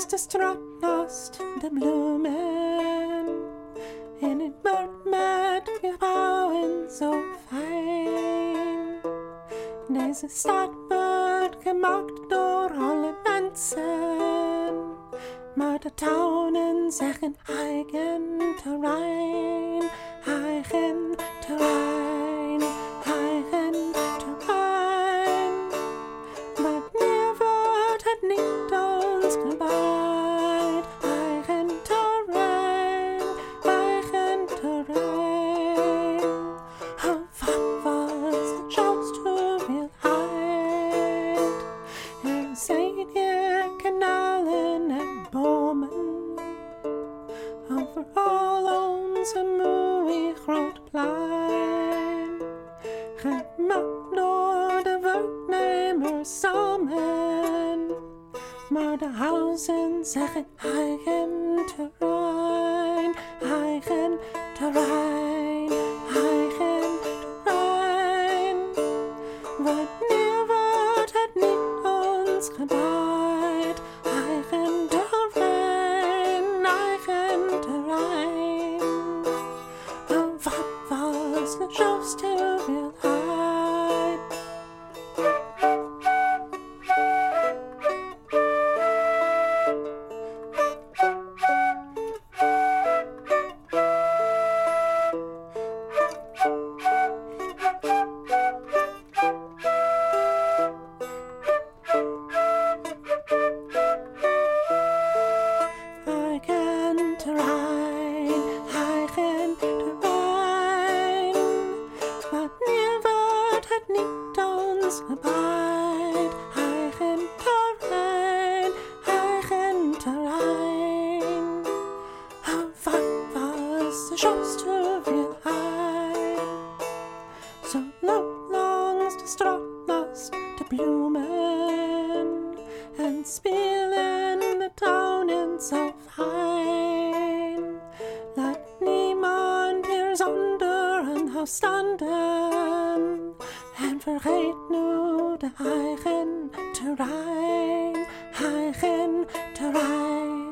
de straatnaast de bloemen. En het wordt met gebouwen zo fijn. Deze stad wordt gemaakt door alle mensen. Maar de tuinen zeggen eigen terrein, eigen terrein, eigen terrein. Wanneer wordt het niet ons gebied? Eigen terrein, eigen terrein. Oh, wat was de chance hoeveelheid? Er zijn hier kanalen en bomen over al onze mooie grote plein, gemaakt door de werknemers samen. Maar de huizen zeggen eigen terrein, eigen terrein, eigen terrein. Wanneer wordt het niet ons gebied? Eigen terrein, eigen terrein. Oh, wat was de grootste hoeveelheid? Eigen terrein, eigen terrein. Wanneer wordt het niet ons gebied? Eigen terrein, eigen terrein. Oh, wat was de grootste hoeveelheid? Zo loopt langs de straat naast de bloemen en spelen de tuinen zo fijn. Laat niemand hier zonder een huis standen en vergeet nu de eigen terrein, eigen terrein.